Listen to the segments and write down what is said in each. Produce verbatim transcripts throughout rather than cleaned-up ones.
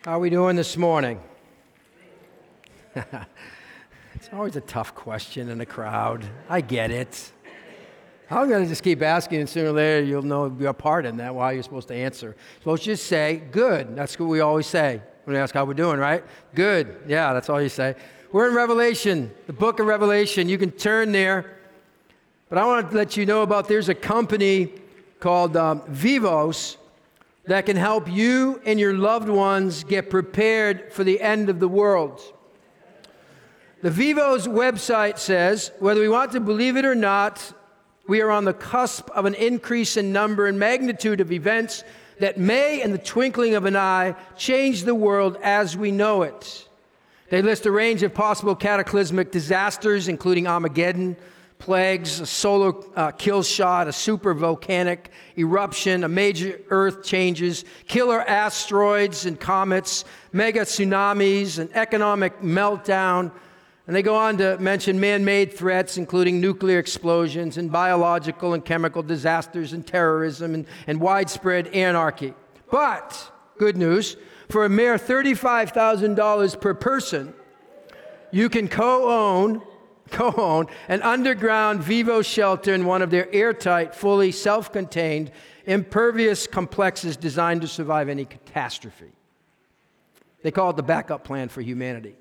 How are we doing this morning? It's always a tough question in a crowd. I get it. I'm going to just keep asking, and sooner or later you'll know your part in that, why you're supposed to answer. You're supposed to just say, good. That's what we always say when we ask how we're doing, right? Good. Yeah, that's all you say. We're in Revelation, the book of Revelation. You can turn there. But I want to let you know about there's a company called um, Vivos that can help you and your loved ones get prepared for the end of the world. The Vivos website says, whether we want to believe it or not, we are on the cusp of an increase in number and magnitude of events that may, in the twinkling of an eye, change the world as we know it. They list a range of possible cataclysmic disasters, including Armageddon, plagues, a solar uh, kill shot, a super volcanic eruption, a major earth changes, killer asteroids and comets, mega tsunamis, an economic meltdown. And they go on to mention man-made threats, including nuclear explosions and biological and chemical disasters and terrorism and, and widespread anarchy. But, good news, for a mere thirty-five thousand dollars per person, you can co-own, co-own an underground Vivos shelter in one of their airtight, fully self-contained, impervious complexes designed to survive any catastrophe. They call it the backup plan for humanity.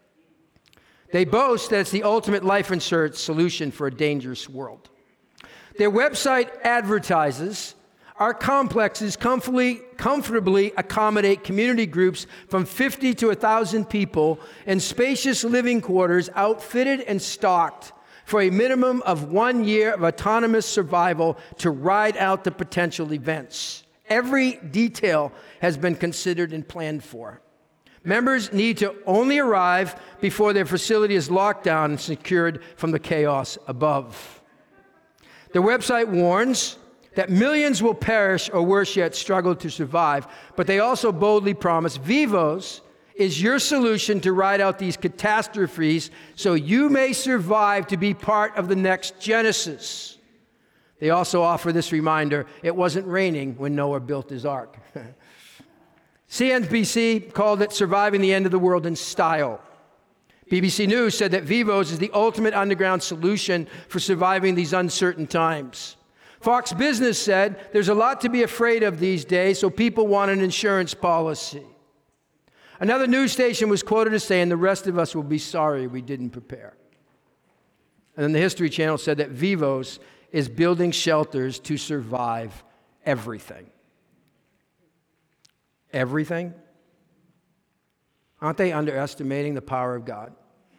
They boast that it's the ultimate life insurance solution for a dangerous world. Their website advertises our complexes comfortably, comfortably accommodate community groups from fifty to one thousand people in spacious living quarters outfitted and stocked for a minimum of one year of autonomous survival to ride out the potential events. Every detail has been considered and planned for. Members need to only arrive before their facility is locked down and secured from the chaos above. The website warns that millions will perish or worse yet struggle to survive, but they also boldly promise Vivos is your solution to ride out these catastrophes so you may survive to be part of the next Genesis. They also offer this reminder, it wasn't raining when Noah built his ark. C N B C called it surviving the end of the world in style. B B C News said that Vivos is the ultimate underground solution for surviving these uncertain times. Fox Business said there's a lot to be afraid of these days, so people want an insurance policy. Another news station was quoted as saying the rest of us will be sorry we didn't prepare. And then the History Channel said that Vivos is building shelters to survive everything. Everything? Aren't they underestimating the power of God?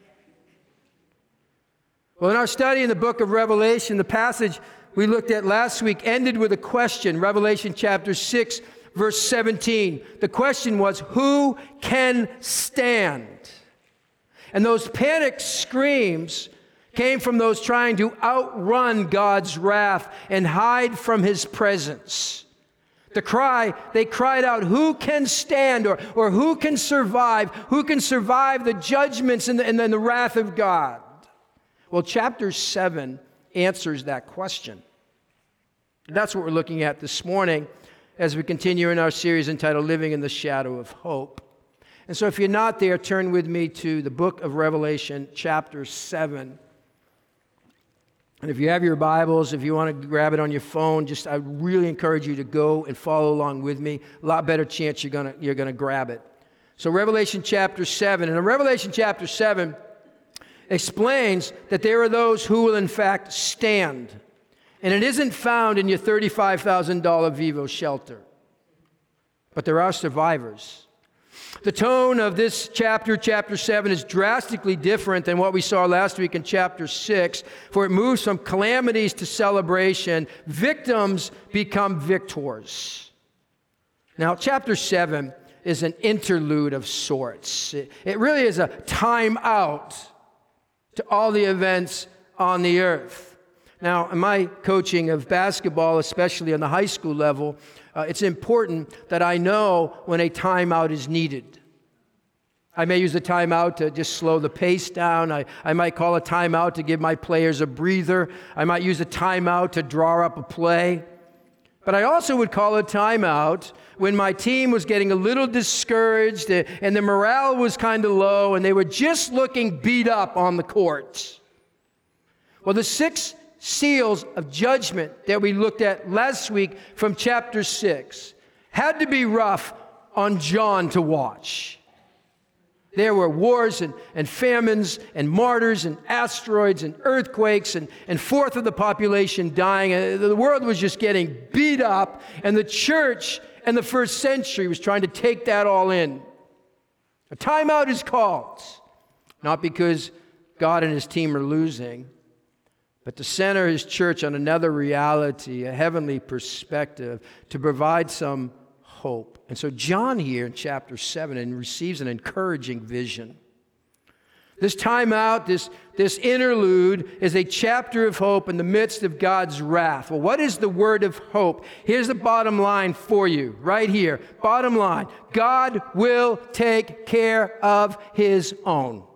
Well, in our study in the book of Revelation, the passage we looked at last week ended with a question, Revelation chapter six, verse seventeen. The question was, who can stand? And those panicked screams came from those trying to outrun God's wrath and hide from his presence. The cry, they cried out, who can stand or, or who can survive? Who can survive the judgments and the, and the wrath of God? Well, chapter seven answers that question. That's what we're looking at this morning as we continue in our series entitled Living in the Shadow of Hope. And so if you're not there, turn with me to the book of Revelation, chapter seven. And if you have your Bibles, if you want to grab it on your phone, just I really encourage you to go and follow along with me. A lot better chance you're going to you're going to grab it. So Revelation chapter seven. And in Revelation chapter seven explains that there are those who will in fact stand. And it isn't found in your thirty-five thousand dollars Vivos shelter. But there are survivors. The tone of this chapter, chapter seven, is drastically different than what we saw last week in chapter six, for it moves from calamities to celebration. Victims become victors. Now, chapter seven is an interlude of sorts. It, it really is a time out to all the events on the earth. Now, in my coaching of basketball, especially on the high school level, uh, it's important that I know when a timeout is needed. I may use a timeout to just slow the pace down. I, I might call a timeout to give my players a breather. I might use a timeout to draw up a play. But I also would call a timeout when my team was getting a little discouraged and the morale was kind of low and they were just looking beat up on the court. Well, the six seals of judgment that we looked at last week from chapter six had to be rough on John to watch. There were wars and, and famines and martyrs and asteroids and earthquakes and, and fourth of the population dying. Uh, the world was just getting beat up, and the church in the first century was trying to take that all in. A timeout is called, not because God and his team are losing, but to center his church on another reality, a heavenly perspective, to provide some hope. And so John here in chapter seven and receives an encouraging vision. This timeout, this, this interlude is a chapter of hope in the midst of God's wrath. Well, what is the word of hope? Here's the bottom line for you, right here. Bottom line, God will take care of his own.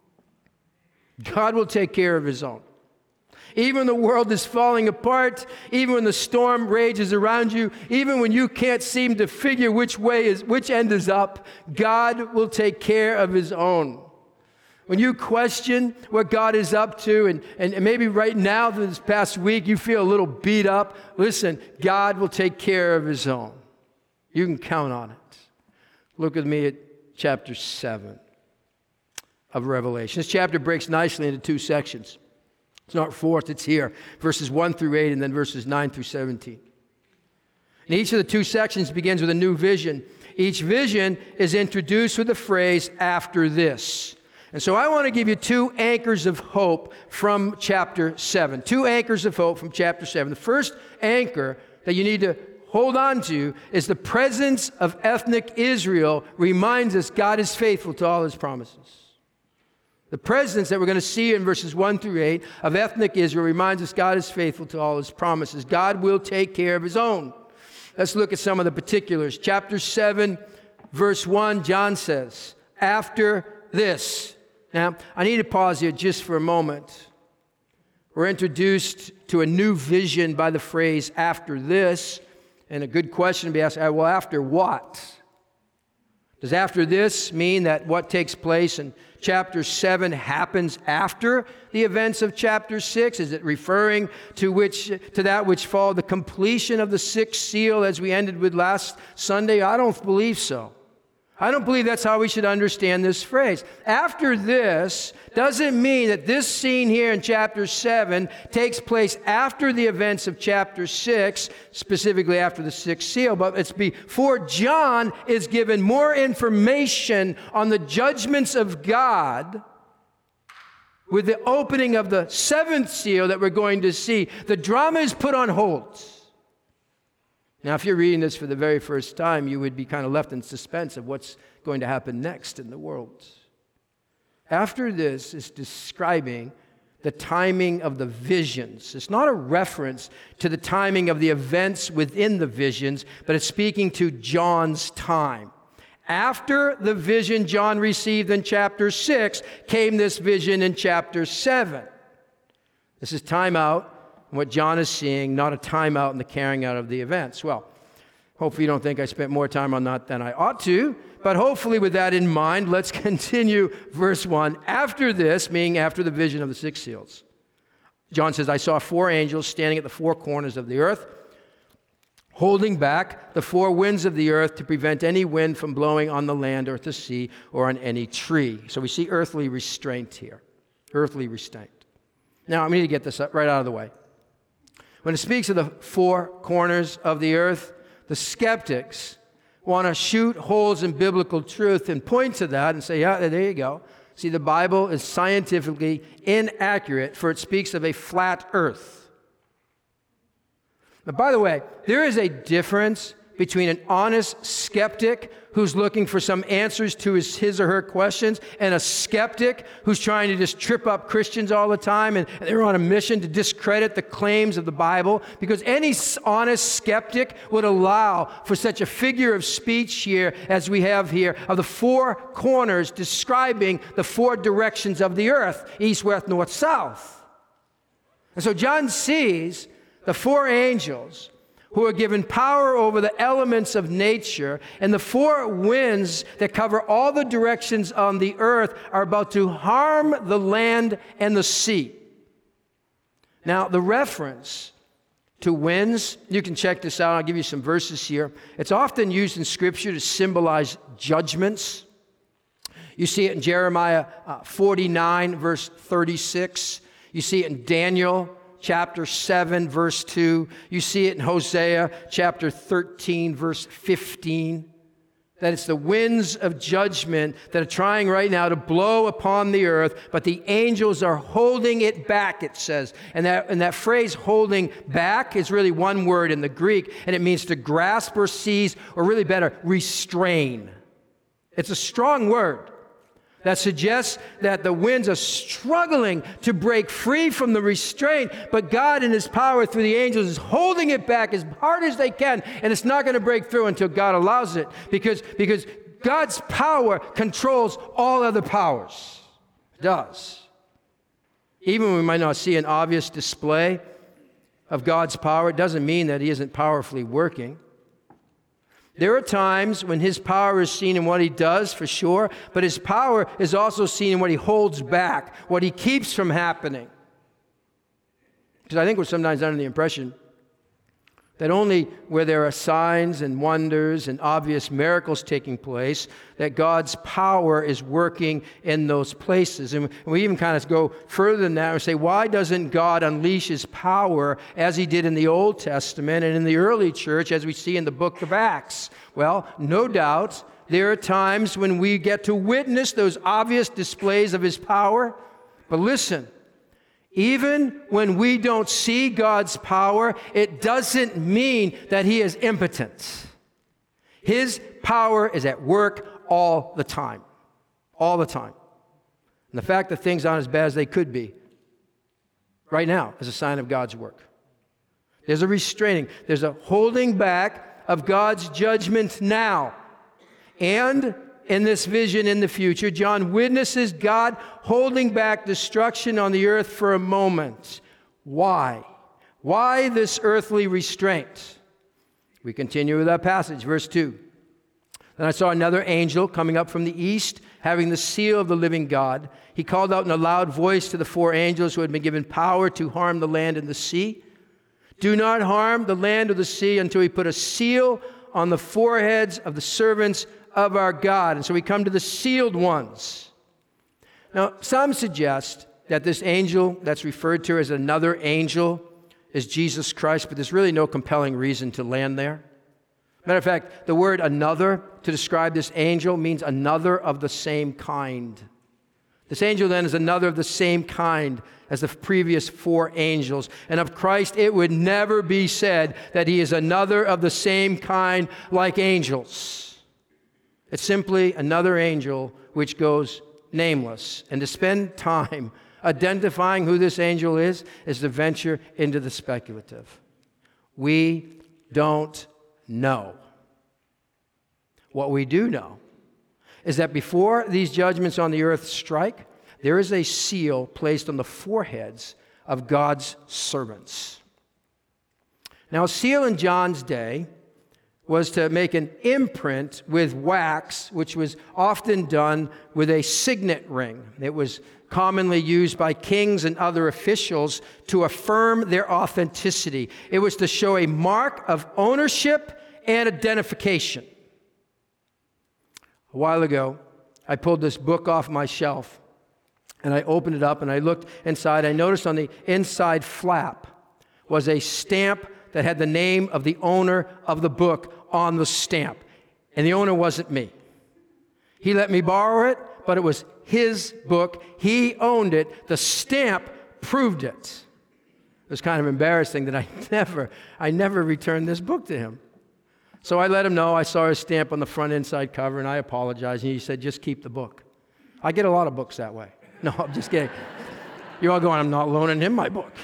God will take care of his own. Even when the world is falling apart, even when the storm rages around you, even when you can't seem to figure which way is, which end is up, God will take care of his own. When you question what God is up to, and, and maybe right now, this past week, you feel a little beat up, listen, God will take care of his own. You can count on it. Look with me at chapter seven of Revelation. This chapter breaks nicely into two sections. It's not fourth, it's here. Verses one through eight and then verses nine through seventeen. And each of the two sections begins with a new vision. Each vision is introduced with the phrase, after this. And so I want to give you two anchors of hope from chapter seven. Two anchors of hope from chapter seven. The first anchor that you need to hold on to is the presence of ethnic Israel reminds us God is faithful to all his promises. The presence that we're going to see in verses one through eight of ethnic Israel reminds us God is faithful to all his promises. God will take care of his own. Let's look at some of the particulars. Chapter seven, verse one, John says, after this. Now, I need to pause here just for a moment. We're introduced to a new vision by the phrase, after this. And a good question to be asked, well, after what? Does after this mean that what takes place in chapter seven happens after the events of chapter six? Is it referring to which to that which followed the completion of the sixth seal as we ended with last Sunday? I don't believe so. I don't believe that's how we should understand this phrase. After this doesn't mean that this scene here in chapter seven takes place after the events of chapter six, specifically after the sixth seal, but it's before John is given more information on the judgments of God with the opening of the seventh seal that we're going to see. The drama is put on hold. Now, if you're reading this for the very first time, you would be kind of left in suspense of what's going to happen next in the world. After this is describing the timing of the visions. It's not a reference to the timing of the events within the visions, but it's speaking to John's time. After the vision John received in chapter six, came this vision in chapter seven. This is time out. What John is seeing, not a timeout in the carrying out of the events. Well, hopefully you don't think I spent more time on that than I ought to, but hopefully with that in mind, let's continue verse one. After this, meaning after the vision of the six seals, John says, I saw four angels standing at the four corners of the earth, holding back the four winds of the earth to prevent any wind from blowing on the land or the sea or on any tree. So we see earthly restraint here, earthly restraint. Now, I need to get this right out of the way. When it speaks of the four corners of the earth, the skeptics want to shoot holes in biblical truth and point to that and say, yeah, there you go. See, the Bible is scientifically inaccurate, for it speaks of a flat earth. But by the way, there is a difference between an honest skeptic who's looking for some answers to his, his or her questions and a skeptic who's trying to just trip up Christians all the time, and they're on a mission to discredit the claims of the Bible, because any honest skeptic would allow for such a figure of speech here as we have here of the four corners describing the four directions of the earth, east, west, north, south. And so John sees the four angels who are given power over the elements of nature, and the four winds that cover all the directions on the earth are about to harm the land and the sea. Now, the reference to winds, you can check this out. I'll give you some verses here. It's often used in Scripture to symbolize judgments. You see it in Jeremiah uh, forty-nine, verse thirty-six. You see it in Daniel chapter seven, verse two. You see it in Hosea chapter thirteen, verse fifteen. That it's the winds of judgment that are trying right now to blow upon the earth, but the angels are holding it back, it says. And that, and that phrase, holding back, is really one word in the Greek, and it means to grasp or seize, or really better, restrain. It's a strong word that suggests that the winds are struggling to break free from the restraint, but God in His power through the angels is holding it back as hard as they can, and it's not going to break through until God allows it, because, because God's power controls all other powers. It does. Even when we might not see an obvious display of God's power, it doesn't mean that He isn't powerfully working. There are times when His power is seen in what He does, for sure, but His power is also seen in what He holds back, what He keeps from happening. Because I think we're sometimes under the impression that only where there are signs and wonders and obvious miracles taking place, that God's power is working in those places. And we even kind of go further than that and say, why doesn't God unleash His power as He did in the Old Testament and in the early church, as we see in the book of Acts? Well, no doubt there are times when we get to witness those obvious displays of His power. But listen, even when we don't see God's power, it doesn't mean that He is impotent. His power is at work all the time. All the time. And the fact that things aren't as bad as they could be right now is a sign of God's work. There's a restraining, there's a holding back of God's judgment now. And in this vision in the future, John witnesses God holding back destruction on the earth for a moment. Why? Why this earthly restraint? We continue with our passage, verse two. Then I saw another angel coming up from the east, having the seal of the living God. He called out in a loud voice to the four angels who had been given power to harm the land and the sea. Do not harm the land or the sea until we put a seal on the foreheads of the servants of our God. And so we come to the sealed ones. Now, some suggest that this angel that's referred to as another angel is Jesus Christ, but there's really no compelling reason to land there. Matter of fact, the word another to describe this angel means another of the same kind. This angel then is another of the same kind as the previous four angels. And of Christ, it would never be said that He is another of the same kind like angels. It's simply another angel which goes nameless. And to spend time identifying who this angel is, is to venture into the speculative. We don't know. What we do know is that before these judgments on the earth strike, there is a seal placed on the foreheads of God's servants. Now, a seal in John's day was to make an imprint with wax, which was often done with a signet ring. It was commonly used by kings and other officials to affirm their authenticity. It was to show a mark of ownership and identification. A while ago, I pulled this book off my shelf, and I opened it up, and I looked inside. I noticed on the inside flap was a stamp that had the name of the owner of the book on the stamp. And the owner wasn't me. He let me borrow it, but it was his book. He owned it. The stamp proved it. It was kind of embarrassing that I never, I never returned this book to him. So I let him know I saw his stamp on the front inside cover, and I apologized. And he said, just keep the book. I get a lot of books that way. No, I'm just kidding. You're all going, I'm not loaning him my book.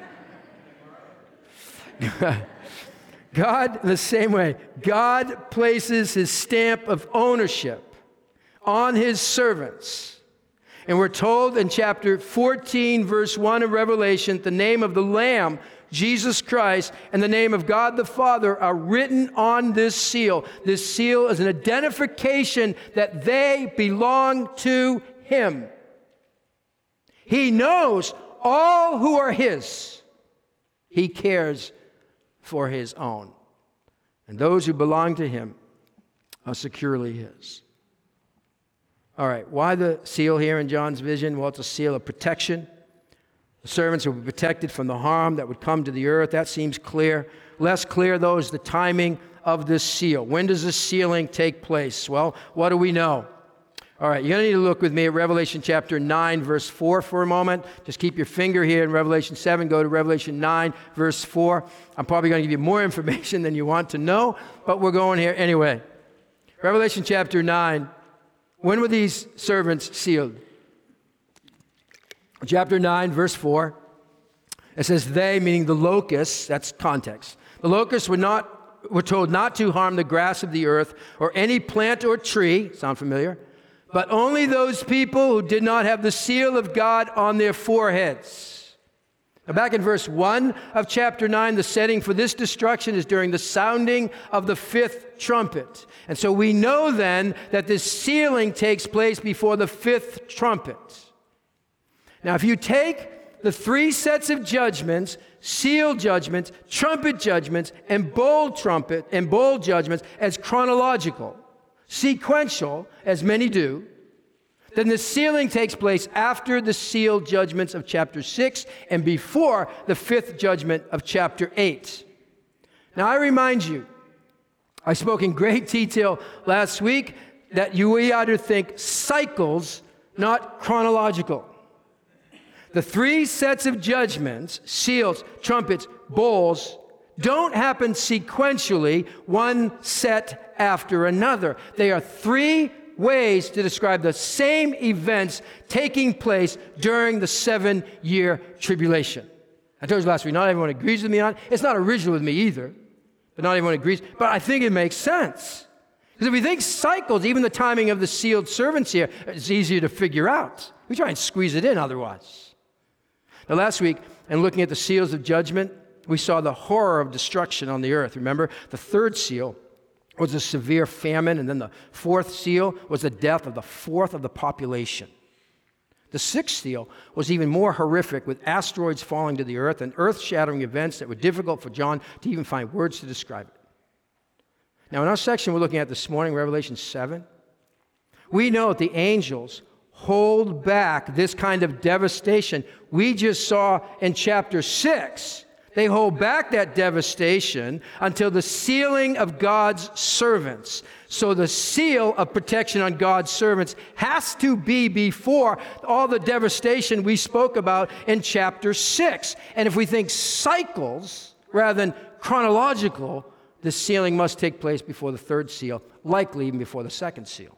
God, the same way, God places His stamp of ownership on His servants. And we're told in chapter fourteen, verse one of Revelation, the name of the Lamb Jesus Christ, and the name of God the Father are written on this seal. This seal is an identification that they belong to him. He knows all who are his. He cares for his own. And those who belong to him are securely his. All right, why the seal here in John's vision? Well, it's a seal of protection. The servants will be protected from the harm that would come to the earth. That seems clear. Less clear, though, is the timing of this seal. When does this sealing take place? Well, what do we know? All right, you're going to need to look with me at Revelation chapter nine, verse four for a moment. Just keep your finger here in Revelation seven. Go to Revelation nine, verse four. I'm probably going to give you more information than you want to know, but we're going here anyway. Revelation chapter nine. When were these servants sealed? Chapter nine, verse four. It says, they, meaning the locusts, that's context. The locusts were not were told not to harm the grass of the earth or any plant or tree. Sound familiar? But only those people who did not have the seal of God on their foreheads. Now back in verse one of chapter nine, the setting for this destruction is during the sounding of the fifth trumpet. And so we know then that this sealing takes place before the fifth trumpet. Now if you take the three sets of judgments, seal judgments, trumpet judgments, and bowl trumpet and bowl judgments as chronological, sequential, as many do, then the sealing takes place after the seal judgments of chapter six and before the fifth judgment of chapter eight. Now I remind you, I spoke in great detail last week that you we ought to think cycles, not chronological. The three sets of judgments, seals, trumpets, bowls, don't happen sequentially, one set after another. They are three ways to describe the same events taking place during the seven-year tribulation. I told you last week, not everyone agrees with me on it. It's not original with me either, but not everyone agrees. But I think it makes sense. Because if we think cycles, even the timing of the sealed servants here is easier to figure out. We try and squeeze it in otherwise. Now last week, in looking at the seals of judgment, we saw the horror of destruction on the earth. Remember, the third seal was a severe famine, and then the fourth seal was the death of the fourth of the population. The sixth seal was even more horrific, with asteroids falling to the earth and earth-shattering events that were difficult for John to even find words to describe it. Now, in our section we're looking at this morning, Revelation seven, we know that the angels hold back this kind of devastation we just saw in chapter six. They hold back that devastation until the sealing of God's servants. So the seal of protection on God's servants has to be before all the devastation we spoke about in chapter six. And if we think cycles rather than chronological, the sealing must take place before the third seal, likely even before the second seal.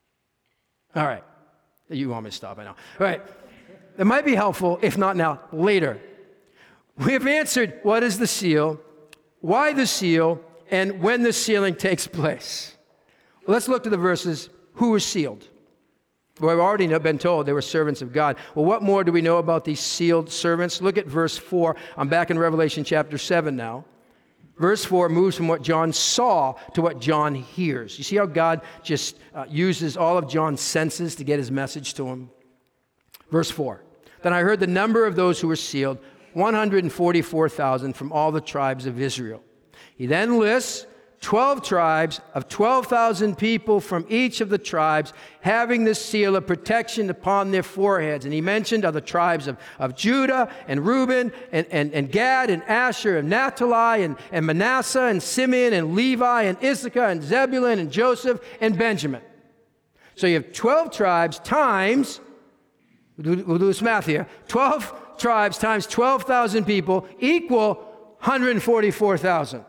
All right. You want me to stop, I know. All right. It might be helpful, if not now, later. We have answered what is the seal, why the seal, and when the sealing takes place. Well, let's look to the verses. Who was sealed? Well, we've already been told they were servants of God. Well, what more do we know about these sealed servants? Look at verse four. I'm back in Revelation chapter seven now. Verse four moves from what John saw to what John hears. You see how God just uh, uses all of John's senses to get his message to him? Verse four. Then I heard the number of those who were sealed, one hundred forty-four thousand from all the tribes of Israel. He then lists twelve tribes of twelve thousand people from each of the tribes having the seal of protection upon their foreheads. And he mentioned other tribes of, of Judah and Reuben and, and, and Gad and Asher and Naphtali and, and Manasseh and Simeon and Levi and Issachar and Zebulun and Joseph and Benjamin. So you have twelve tribes times, we'll do, we'll do this math here, twelve tribes times twelve thousand people equal one hundred forty-four thousand.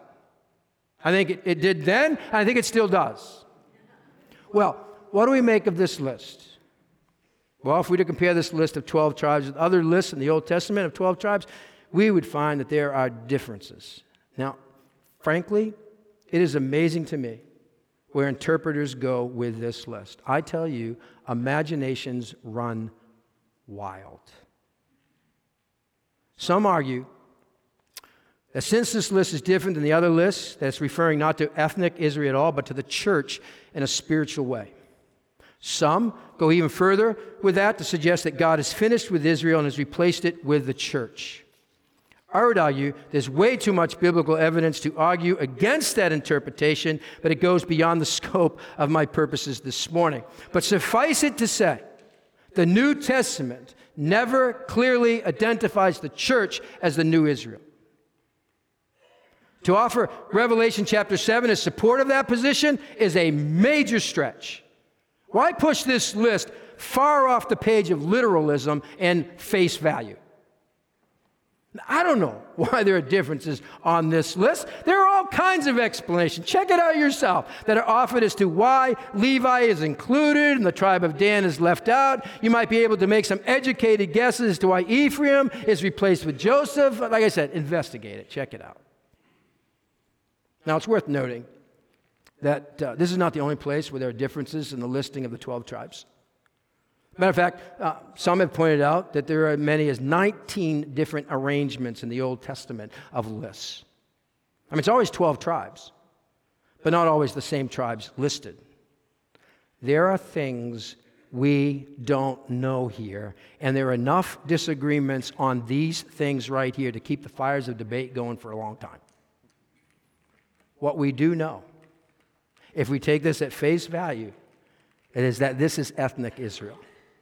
I think it, it did then, and I think it still does. Well, what do we make of this list? Well, if we were to compare this list of twelve tribes with other lists in the Old Testament of twelve tribes, we would find that there are differences. Now, frankly, it is amazing to me where interpreters go with this list. I tell you, imaginations run wild. Some argue, That since this list is different than the other lists, that's referring not to ethnic Israel at all, but to the church in a spiritual way. Some go even further with that to suggest that God is finished with Israel and has replaced it with the church. I would argue there's way too much biblical evidence to argue against that interpretation, but it goes beyond the scope of my purposes this morning. But suffice it to say, the New Testament never clearly identifies the church as the new Israel. To offer Revelation chapter seven as support of that position is a major stretch. Why push this list far off the page of literalism and face value? I don't know why there are differences on this list. There are all kinds of explanations. Check it out yourself that are offered as to why Levi is included and the tribe of Dan is left out. You might be able to make some educated guesses as to why Ephraim is replaced with Joseph. Like I said, investigate it. Check it out. Now, it's worth noting that uh, this is not the only place where there are differences in the listing of the twelve tribes. Matter of fact, uh, some have pointed out that there are as many as nineteen different arrangements in the Old Testament of lists. I mean, it's always twelve tribes, but not always the same tribes listed. There are things we don't know here, and there are enough disagreements on these things right here to keep the fires of debate going for a long time. What we do know, if we take this at face value, it is that this is ethnic Israel.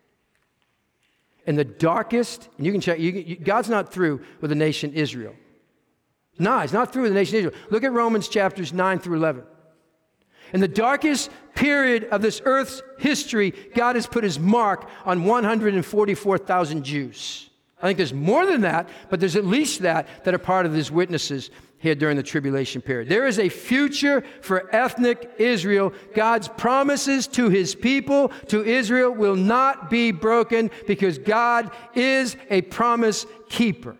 In the darkest, and you can check, you, you, God's not through with the nation Israel. No, He's not through with the nation Israel. Look at Romans chapters nine through eleven. In the darkest period of this earth's history, God has put His mark on one hundred forty-four thousand Jews. I think there's more than that, but there's at least that that are part of His witnesses here during the tribulation period. There is a future for ethnic Israel. God's promises to His people, to Israel, will not be broken because God is a promise keeper.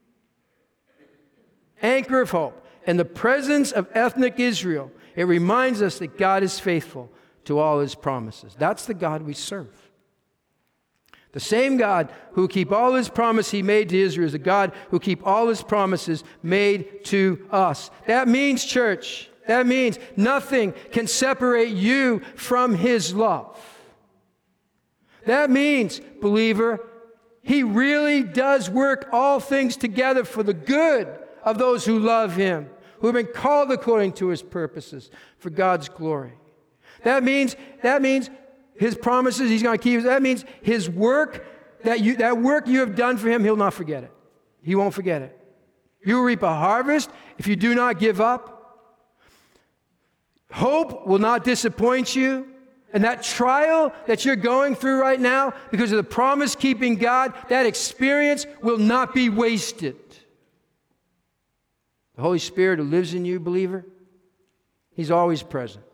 Anchor of hope. In the presence of ethnic Israel, it reminds us that God is faithful to all His promises. That's the God we serve. The same God who keep all His promise He made to Israel is the God who keep all His promises made to us. That means, church, that means nothing can separate you from His love. That means, believer, He really does work all things together for the good of those who love Him, who have been called according to His purposes for God's glory. That means, that means His promises He's going to keep. That means His work, that you that work you have done for Him, He'll not forget it. He won't forget it. You will reap a harvest if you do not give up. Hope will not disappoint you. And that trial that you're going through right now, because of the promise-keeping God, that experience will not be wasted. The Holy Spirit who lives in you, believer, He's always present.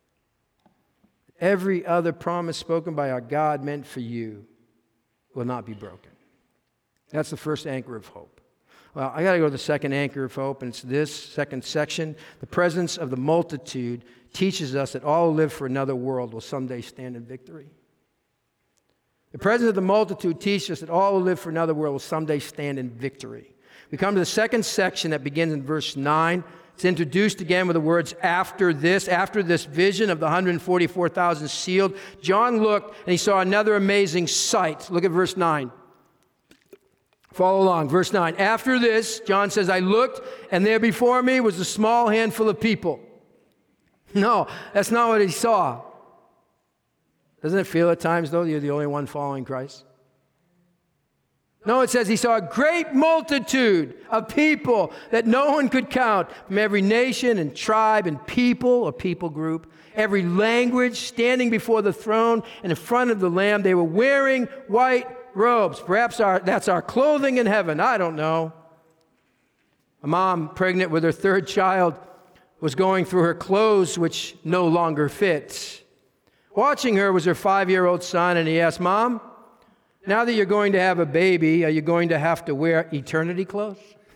Every other promise spoken by our God meant for you will not be broken. That's the first anchor of hope. Well, I got to go to the second anchor of hope, and it's this second section. The presence of the multitude teaches us that all who live for another world will someday stand in victory. The presence of the multitude teaches us that all who live for another world will someday stand in victory. We come to the second section that begins in verse nine. It's introduced again with the words, after this, after this vision of the one hundred forty-four thousand sealed. John looked and he saw another amazing sight. Look at verse nine. Follow along. Verse nine. After this, John says, I looked and there before me was a small handful of people. No, that's not what he saw. Doesn't it feel at times, though, you're the only one following Christ? No, it says he saw a great multitude of people that no one could count from every nation and tribe and people or people group, every language, standing before the throne and in front of the Lamb. They were wearing white robes. Perhaps our, that's our clothing in heaven. I don't know. A mom pregnant with her third child was going through her clothes, which no longer fit. Watching her was her five-year-old son, and he asked, Mom, now that you're going to have a baby, are you going to have to wear eternity clothes?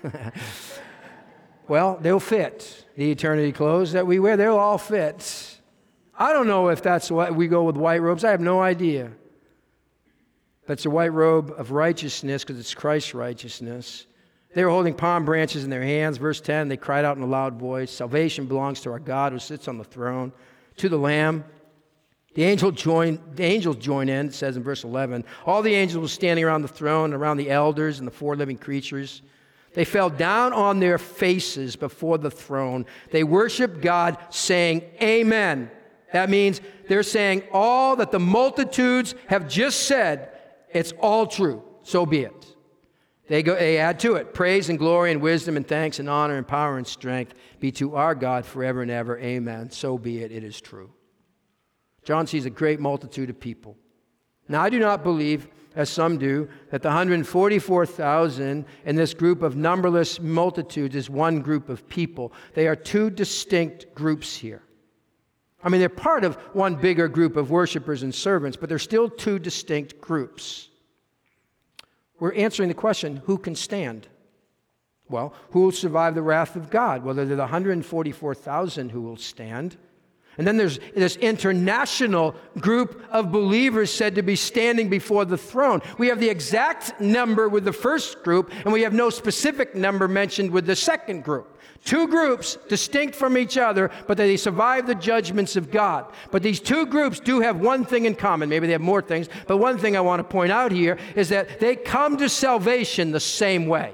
Well, they'll fit. The eternity clothes that we wear, they'll all fit. I don't know if that's why we go with white robes. I have no idea. But it's a white robe of righteousness because it's Christ's righteousness. They were holding palm branches in their hands. Verse ten, they cried out in a loud voice, "Salvation belongs to our God who sits on the throne, to the Lamb." The angel join, the angels join in, it says in verse eleven. All the angels were standing around the throne, around the elders and the four living creatures. They fell down on their faces before the throne. They worshiped God, saying, "Amen." That means they're saying all that the multitudes have just said, it's all true. So be it. They go. They add to it, "Praise and glory and wisdom and thanks and honor and power and strength be to our God forever and ever. Amen." So be it. It is true. John sees a great multitude of people. Now, I do not believe, as some do, that the one hundred forty-four thousand in this group of numberless multitudes is one group of people. They are two distinct groups here. I mean, they're part of one bigger group of worshipers and servants, but they're still two distinct groups. We're answering the question, who can stand? Well, who will survive the wrath of God? Well, they're the one hundred forty-four thousand who will stand. And then there's this international group of believers said to be standing before the throne. We have the exact number with the first group, and we have no specific number mentioned with the second group. Two groups distinct from each other, but they survive the judgments of God. But these two groups do have one thing in common. Maybe they have more things, but one thing I want to point out here is that they come to salvation the same way.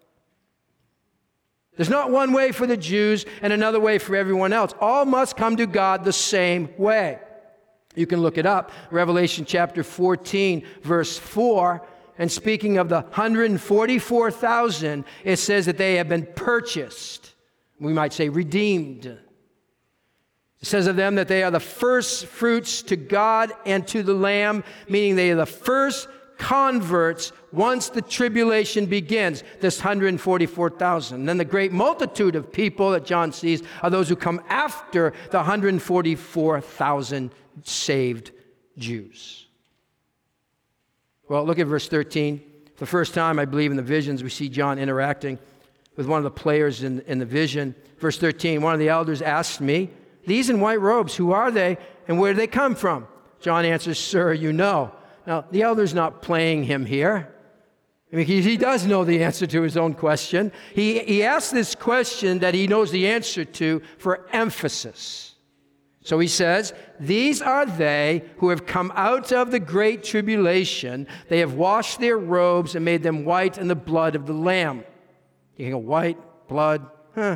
There's not one way for the Jews and another way for everyone else. All must come to God the same way. You can look it up. Revelation chapter fourteen, verse four. And speaking of the one hundred forty-four thousand, it says that they have been purchased. We might say redeemed. It says of them that they are the first fruits to God and to the Lamb, meaning they are the first converts once the tribulation begins, this one hundred forty-four thousand. And then the great multitude of people that John sees are those who come after the one hundred forty-four thousand saved Jews. Well, look at verse thirteen. For the first time, I believe, in the visions, we see John interacting with one of the players in, in the vision. Verse thirteen, one of the elders asked me, "These in white robes, who are they and where do they come from?" John answers, "Sir, you know." Now, the elder's not playing him here. I mean, he, he does know the answer to his own question. He, he asks this question that he knows the answer to for emphasis. So he says, "These are they who have come out of the great tribulation. They have washed their robes and made them white in the blood of the Lamb." You can go, white, blood, huh.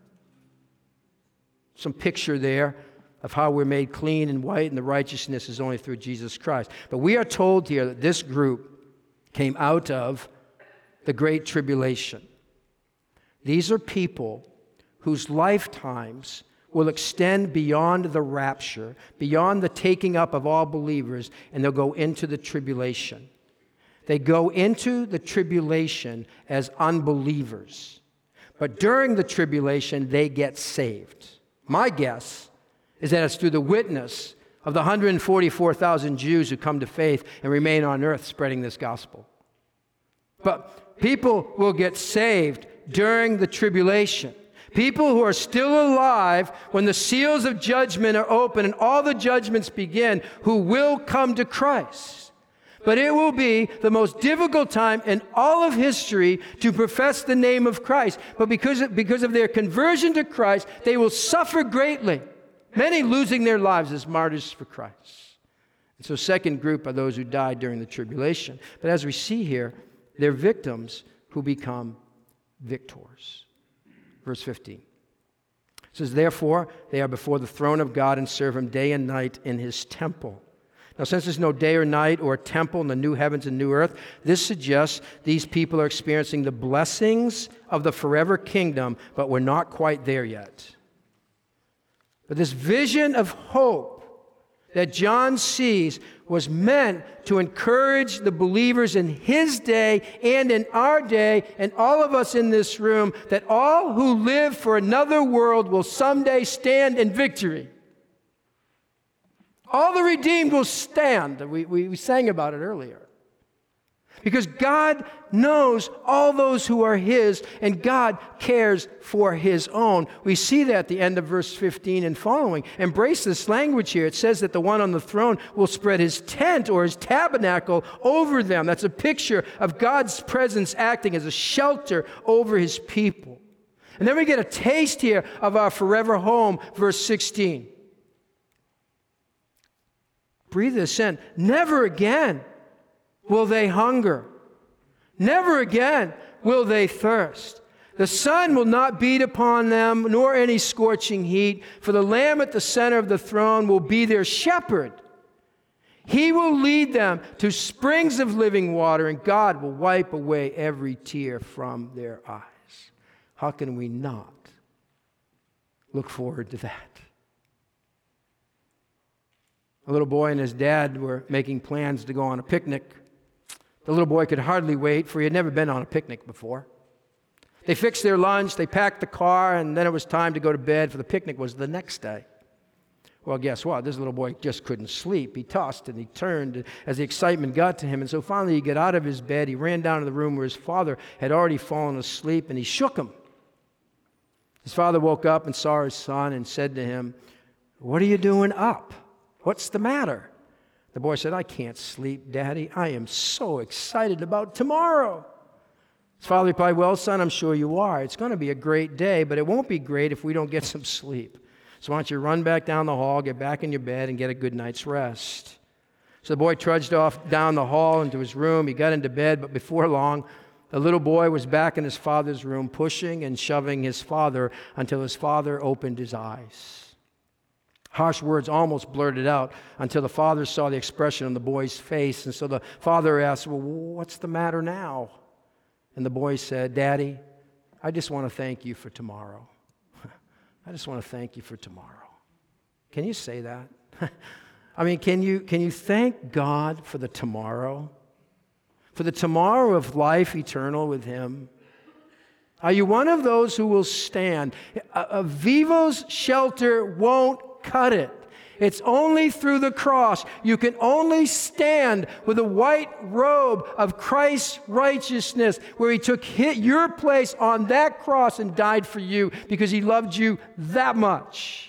Some picture there of how we're made clean and white, and the righteousness is only through Jesus Christ. But we are told here that this group came out of the great tribulation. These are people whose lifetimes will extend beyond the rapture, beyond the taking up of all believers, and they'll go into the tribulation. They go into the tribulation as unbelievers. But during the tribulation, they get saved. My guess is that it's through the witness of the one hundred forty-four thousand Jews who come to faith and remain on earth spreading this gospel. But people will get saved during the tribulation. People who are still alive when the seals of judgment are open and all the judgments begin, who will come to Christ. But it will be the most difficult time in all of history to profess the name of Christ. But because of, because of their conversion to Christ, they will suffer greatly, many losing their lives as martyrs for Christ. And so second group are those who died during the tribulation. But as we see here, they're victims who become victors. Verse fifteen. It says, "Therefore, they are before the throne of God and serve him day and night in his temple." Now, since there's no day or night or temple in the new heavens and new earth, this suggests these people are experiencing the blessings of the forever kingdom, but we're not quite there yet. But this vision of hope that John sees was meant to encourage the believers in his day and in our day and all of us in this room that all who live for another world will someday stand in victory. All the redeemed will stand. We, we, we sang about it earlier. Because God knows all those who are His, and God cares for His own. We see that at the end of verse fifteen and following. Embrace this language here. It says that the one on the throne will spread His tent or His tabernacle over them. That's a picture of God's presence acting as a shelter over His people. And then we get a taste here of our forever home, verse sixteen. Breathe this in. Never again will they hunger. Never again will they thirst. The sun will not beat upon them, nor any scorching heat, for the Lamb at the center of the throne will be their shepherd. He will lead them to springs of living water, and God will wipe away every tear from their eyes. How can we not look forward to that? A little boy and his dad were making plans to go on a picnic. The little boy could hardly wait, for he had never been on a picnic before. They fixed their lunch, they packed the car, and then it was time to go to bed, for the picnic was the next day. Well, guess what? This little boy just couldn't sleep. He tossed and he turned as the excitement got to him. And so finally he got out of his bed. He ran down to the room where his father had already fallen asleep, and he shook him. His father woke up and saw his son and said to him, "What are you doing up? What's the matter?" The boy said, "I can't sleep, Daddy. I am so excited about tomorrow." His father replied, "Well, son, I'm sure you are. It's going to be a great day, but it won't be great if we don't get some sleep. So why don't you run back down the hall, get back in your bed, and get a good night's rest." So the boy trudged off down the hall into his room. He got into bed, but before long, the little boy was back in his father's room, pushing and shoving his father until his father opened his eyes. Harsh words almost blurted out until the father saw the expression on the boy's face. And so the father asked, "Well, what's the matter now?" And the boy said, "Daddy, I just want to thank you for tomorrow. I just want to thank you for tomorrow." Can you say that? I mean, can you, can you thank God for the tomorrow? For the tomorrow of life eternal with Him? Are you one of those who will stand? A, a Vivo's shelter won't cut it. It's only through the cross. You can only stand with the white robe of Christ's righteousness, where He took hit your place on that cross and died for you because He loved you that much.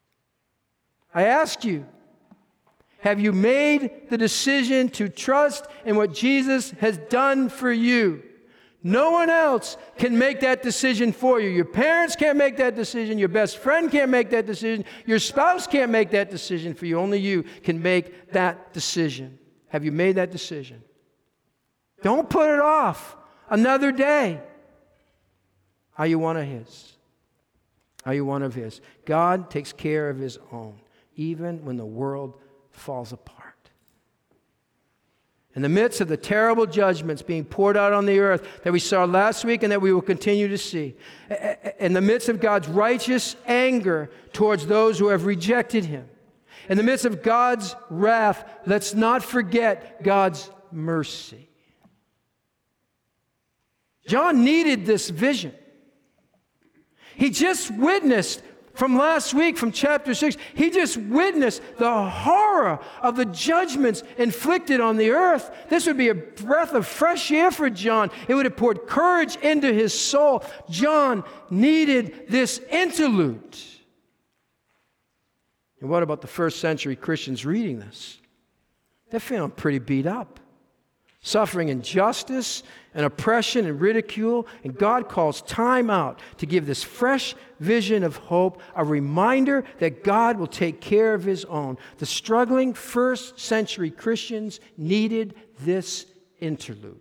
I ask you, have you made the decision to trust in what Jesus has done for you? No one else can make that decision for you. Your parents can't make that decision. Your best friend can't make that decision. Your spouse can't make that decision for you. Only you can make that decision. Have you made that decision? Don't put it off another day. Are you one of His? Are you one of His? God takes care of His own, even when the world falls apart. In the midst of the terrible judgments being poured out on the earth that we saw last week and that we will continue to see, in the midst of God's righteous anger towards those who have rejected Him, in the midst of God's wrath, let's not forget God's mercy. John needed this vision. He just witnessed from last week, from chapter six, he just witnessed the horror of the judgments inflicted on the earth. This would be a breath of fresh air for John. It would have poured courage into his soul. John needed this interlude. And what about the first century Christians reading this? They're feeling pretty beat up, suffering injustice and oppression and ridicule, and God calls time out to give this fresh vision of hope, a reminder that God will take care of His own. The struggling first century Christians needed this interlude.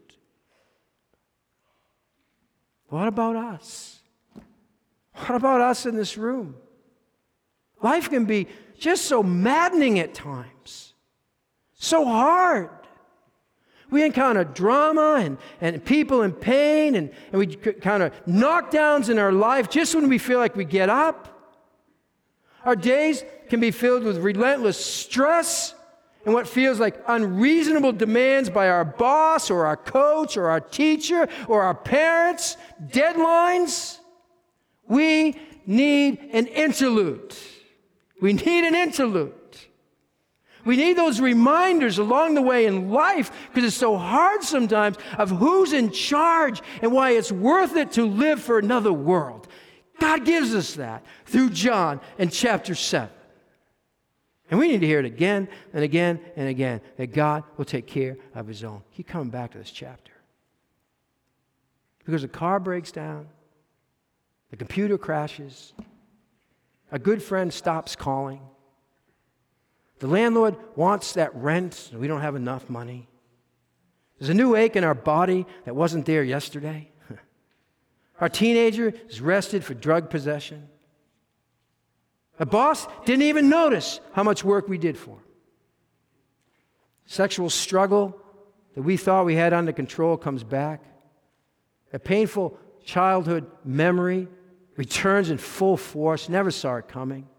What about us? What about us in this room? Life can be just so maddening at times, so hard. We encounter drama and, and people in pain, and, and we kind of knockdowns in our life just when we feel like we get up. Our days can be filled with relentless stress and what feels like unreasonable demands by our boss or our coach or our teacher or our parents, deadlines. We need an interlude. We need an interlude. We need those reminders along the way in life because it's so hard sometimes of who's in charge and why it's worth it to live for another world. God gives us that through John in chapter seven. And we need to hear it again and again and again, that God will take care of his own. Keep coming back to this chapter. Because the car breaks down, the computer crashes, a good friend stops calling, the landlord wants that rent, and we don't have enough money. There's a new ache in our body that wasn't there yesterday. Our teenager is arrested for drug possession. A boss didn't even notice how much work we did for him. Sexual struggle that we thought we had under control comes back. A painful childhood memory returns in full force, never saw it coming.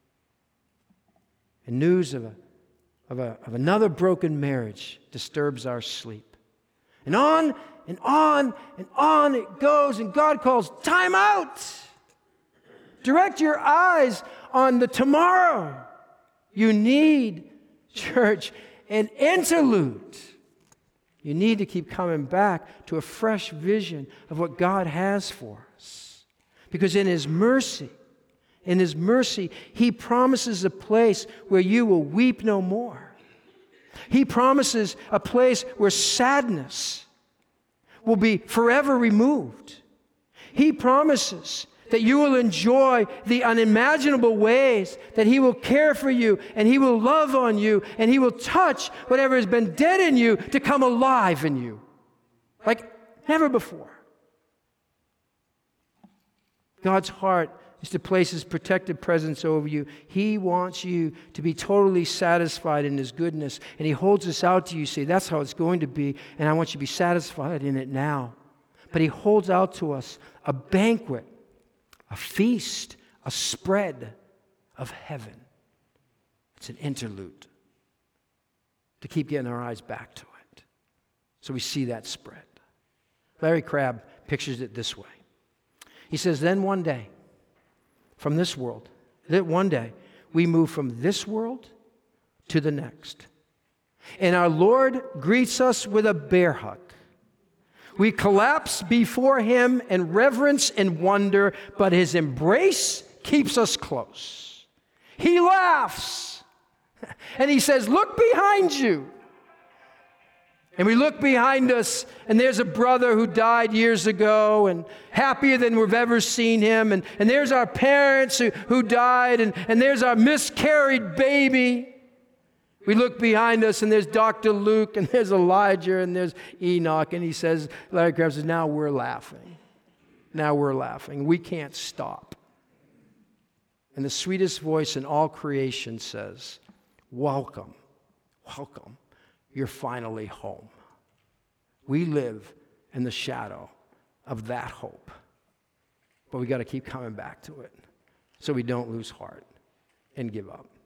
And news of, a, of, a, of another broken marriage disturbs our sleep. And on and on and on it goes, and God calls, time out. Direct your eyes on the tomorrow. You need, church, an interlude. You need to keep coming back to a fresh vision of what God has for us. Because in his mercy, in his mercy, he promises a place where you will weep no more. He promises a place where sadness will be forever removed. He promises that you will enjoy the unimaginable ways that he will care for you and he will love on you and he will touch whatever has been dead in you to come alive in you like never before. God's heart is to place his protective presence over you. He wants you to be totally satisfied in his goodness. And he holds this out to you, say, that's how it's going to be, and I want you to be satisfied in it now. But he holds out to us a banquet, a feast, a spread of heaven. It's an interlude to keep getting our eyes back to it. So we see that spread. Larry Crabb pictures it this way. He says, then one day, from this world, that one day we move from this world to the next. And our Lord greets us with a bear hug. We collapse before him in reverence and wonder, but his embrace keeps us close. He laughs and he says, look behind you. And we look behind us, and there's a brother who died years ago, and happier than we've ever seen him. And, and there's our parents who, who died, and, and there's our miscarried baby. We look behind us, and there's Doctor Luke, and there's Elijah, and there's Enoch. And he says, Larry Crabb says, now we're laughing. Now we're laughing. We can't stop. And the sweetest voice in all creation says, welcome, welcome. You're finally home. We live in the shadow of that hope. But we got to keep coming back to it so we don't lose heart and give up.